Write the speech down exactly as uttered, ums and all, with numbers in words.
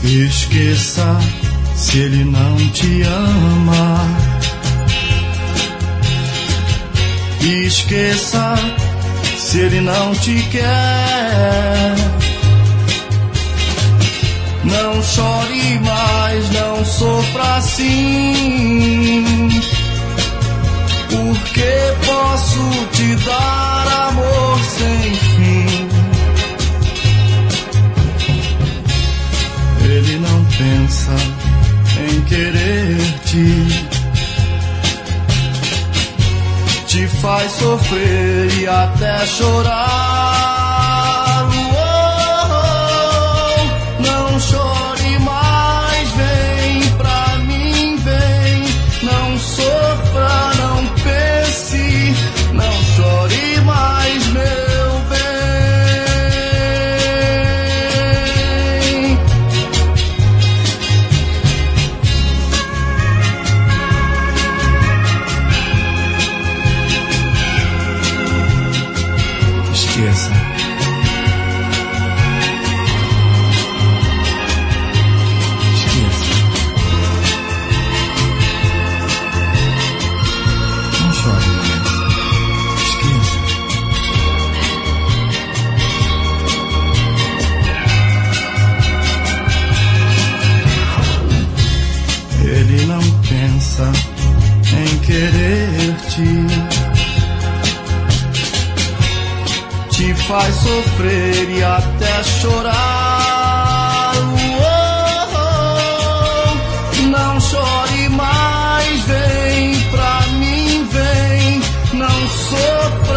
Esqueça se ele não te ama. Esqueça se ele não te quer. Não chore mais, não sofra assim, porque posso te dar amor sem fim. Ele não pensa em querer-te, te faz sofrer e até chorar. Oh, não chore mais, vem pra mim, vem. Não sofra, não pense, não chore mais, meu bem. Esqueça. Esqueça. Não chore mais. Esqueça. Ele não pensa em querer-te, te faz sofrer e até chorar. Oh, não chore mais, vem pra mim, vem. Não sofra.